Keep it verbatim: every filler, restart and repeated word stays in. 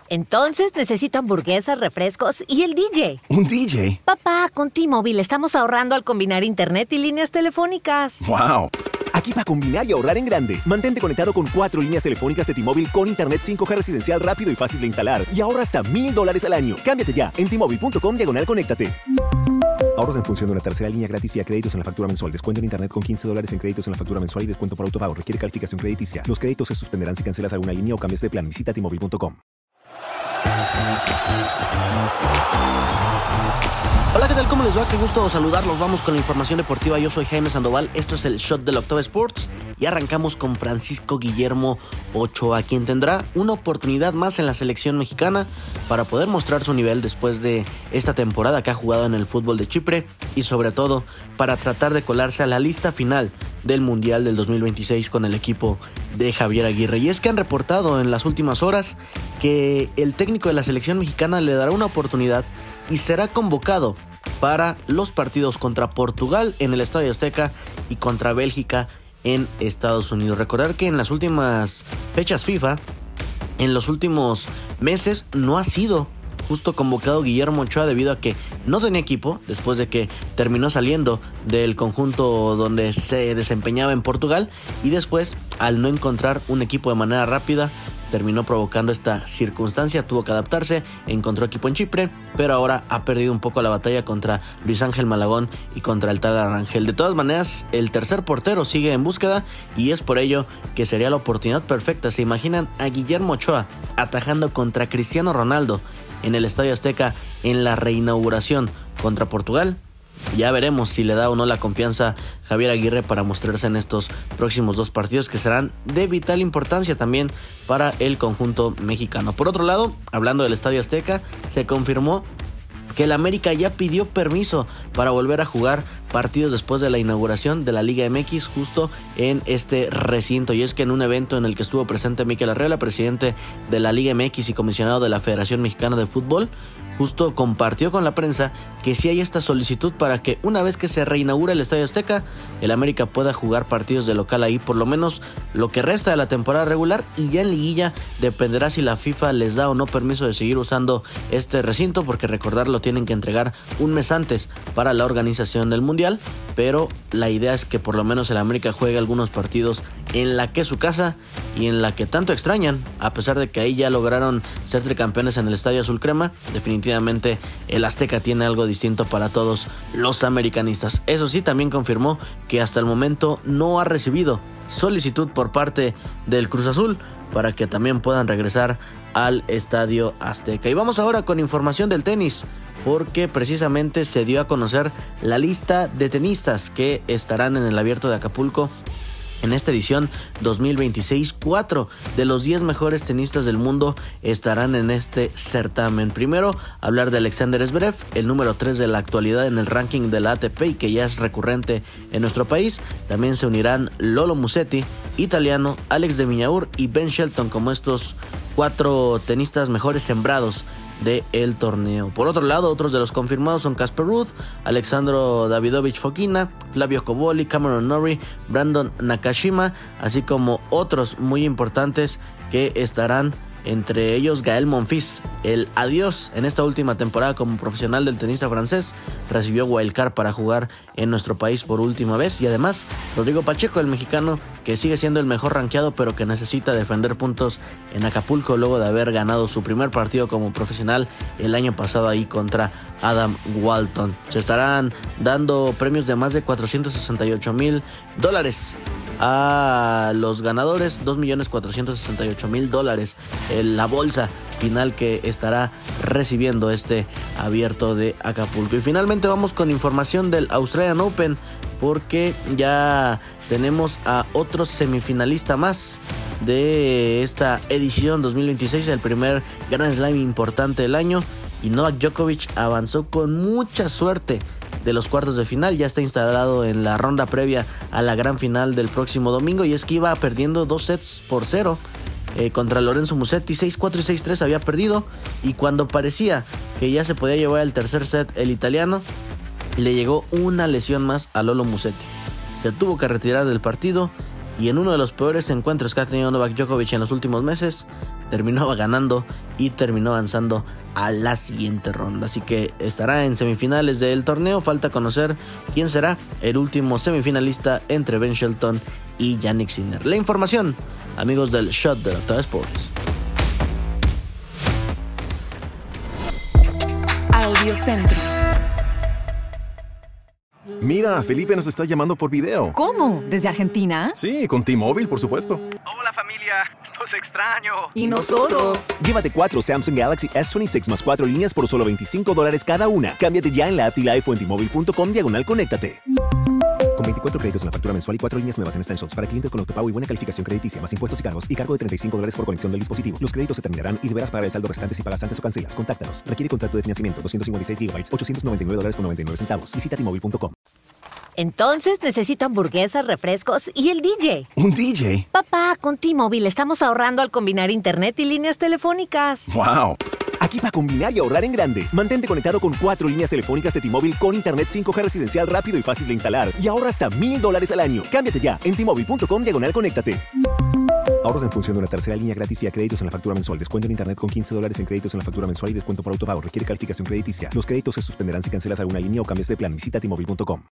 Entonces necesito hamburguesas, refrescos y el D J. ¿Un D J? Papá, con T-Mobile estamos ahorrando al combinar internet y líneas telefónicas. ¡Wow! Aquí para combinar y ahorrar en grande. Mantente conectado con cuatro líneas telefónicas de T-Mobile con internet cinco G residencial rápido y fácil de instalar. Y ahorra hasta mil dólares al año. Cámbiate ya en T-Mobile punto com diagonal conéctate. Ahorros en función de una tercera línea gratis vía créditos en la factura mensual. Descuento en internet con quince dólares en créditos en la factura mensual y descuento por autopago. Requiere calificación crediticia. Los créditos se suspenderán si cancelas alguna línea o cambias de plan. Visita T Mobile punto com. Hola, ¿qué tal? ¿Cómo les va? Qué gusto saludarlos. Vamos con la información deportiva. Yo soy Jaime Sandoval. Esto es el Shot del Octava Sports y arrancamos con Francisco Guillermo Ochoa, quien tendrá una oportunidad más en la selección mexicana para poder mostrar su nivel después de esta temporada que ha jugado en el fútbol de Chipre y sobre todo para tratar de colarse a la lista final del Mundial del dos mil veintiséis con el equipo de Javier Aguirre. Y es que han reportado en las últimas horas que el técnico de la selección mexicana le dará una oportunidad y será convocado para los partidos contra Portugal en el Estadio Azteca y contra Bélgica en Estados Unidos. Recordar que en las últimas fechas FIFA, en los últimos meses, no ha sido justo convocado Guillermo Ochoa debido a que no tenía equipo después de que terminó saliendo del conjunto donde se desempeñaba en Portugal y después, al no encontrar un equipo de manera rápida, terminó provocando esta circunstancia, tuvo que adaptarse, encontró equipo en Chipre, pero ahora ha perdido un poco la batalla contra Luis Ángel Malagón y contra el tal Arangel. De todas maneras, el tercer portero sigue en búsqueda y es por ello que sería la oportunidad perfecta. ¿Se imaginan a Guillermo Ochoa atajando contra Cristiano Ronaldo en el Estadio Azteca en la reinauguración contra Portugal? Ya veremos si le da o no la confianza Javier Aguirre para mostrarse en estos próximos dos partidos que serán de vital importancia también para el conjunto mexicano. Por otro lado, hablando del Estadio Azteca, se confirmó que el América ya pidió permiso para volver a jugar partidos después de la inauguración de la Liga M X justo en este recinto. Y es que en un evento en el que estuvo presente Mikel Arriola, presidente de la Liga M X y comisionado de la Federación Mexicana de Fútbol, justo compartió con la prensa que sí hay esta solicitud para que una vez que se reinaugure el Estadio Azteca, el América pueda jugar partidos de local ahí por lo menos lo que resta de la temporada regular, y ya en liguilla dependerá si la FIFA les da o no permiso de seguir usando este recinto, porque recordarlo, tienen que entregar un mes antes para la organización del Mundial, pero la idea es que por lo menos el América juegue algunos partidos en la que es su casa y en la que tanto extrañan, a pesar de que ahí ya lograron ser tricampeones en el Estadio Azul Crema. Definitivamente el Azteca tiene algo distinto para todos los americanistas. Eso sí, también confirmó que hasta el momento no ha recibido solicitud por parte del Cruz Azul para que también puedan regresar al Estadio Azteca. Y vamos ahora con información del tenis, porque precisamente se dio a conocer la lista de tenistas que estarán en el Abierto de Acapulco en esta edición dos mil veintiséis. Cuatro de los diez mejores tenistas del mundo estarán en este certamen. Primero, hablar de Alexander Zverev, el número tres de la actualidad en el ranking de la A T P y que ya es recurrente en nuestro país. También se unirán Lolo Musetti, italiano, Alex de Minaur y Ben Shelton como estos cuatro tenistas mejores sembrados del torneo. Por otro lado, otros de los confirmados son Casper Ruud, Alexandro Davidovich Fokina, Flavio Cobolli, Cameron Norrie, Brandon Nakashima, así como otros muy importantes que estarán, entre ellos Gael Monfils. El adiós en esta última temporada como profesional del tenista francés recibió wildcard para jugar en nuestro país por última vez, y además Rodrigo Pacheco, el mexicano, que sigue siendo el mejor rankeado pero que necesita defender puntos en Acapulco luego de haber ganado su primer partido como profesional el año pasado ahí contra Adam Walton. Se estarán dando premios de más de cuatrocientos sesenta y ocho mil dólares a los ganadores, dos millones cuatrocientos sesenta y ocho mil dólares en la bolsa final que estará recibiendo este Abierto de Acapulco. Y finalmente vamos con información del Australian Open, porque ya tenemos a otro semifinalista más de esta edición dos mil veintiséis, el primer Grand Slam importante del año, y Novak Djokovic avanzó con mucha suerte de los cuartos de final. Ya está instalado en la ronda previa a la gran final del próximo domingo, y es que iba perdiendo dos sets por cero eh, contra Lorenzo Musetti. Seis cuatro y seis tres había perdido, y cuando parecía que ya se podía llevar el tercer set el italiano, le llegó una lesión más a Lolo Musetti. Se tuvo que retirar del partido y en uno de los peores encuentros que ha tenido Novak Djokovic en los últimos meses, terminó ganando y terminó avanzando a la siguiente ronda. Así que estará en semifinales del torneo. Falta conocer quién será el último semifinalista entre Ben Shelton y Jannik Sinner. La información, amigos del Shot de Octava Sports. Audio Centro. Mira, Felipe nos está llamando por video. ¿Cómo? ¿Desde Argentina? Sí, con T-Mobile, por supuesto. Hola familia, los extraño. ¿Y nosotros? Llévate cuatro Samsung Galaxy S veintiséis más cuatro líneas por solo veinticinco dólares cada una. Cámbiate ya en la app y Live o en T-Mobile punto com diagonal conéctate. Con veinticuatro créditos en la factura mensual y cuatro líneas nuevas en Essentials para clientes con autopago y buena calificación crediticia, más impuestos y cargos y cargo de treinta y cinco dólares por conexión del dispositivo. Los créditos se terminarán y deberás pagar el saldo restante si pagas antes o cancelas. Contáctanos. Requiere contrato de financiamiento doscientos cincuenta y seis gigabytes, ochocientos noventa y nueve dólares con noventa y nueve centavos. Visita T Mobile punto com. Entonces necesito hamburguesas, refrescos y el D J. ¿Un D J? Papá, con T-Mobile estamos ahorrando al combinar internet y líneas telefónicas. ¡Wow! Aquí para combinar y ahorrar en grande. Mantente conectado con cuatro líneas telefónicas de T-Mobile con internet cinco G residencial rápido y fácil de instalar. Y ahorra hasta mil dólares al año. Cámbiate ya en T Mobile punto com diagonal conéctate. Ahorros en función de una tercera línea gratis vía créditos en la factura mensual. Descuento en internet con quince dólares en créditos en la factura mensual y descuento por autopago. Requiere calificación crediticia. Los créditos se suspenderán si cancelas alguna línea o cambias de plan. Visita T Mobile punto com.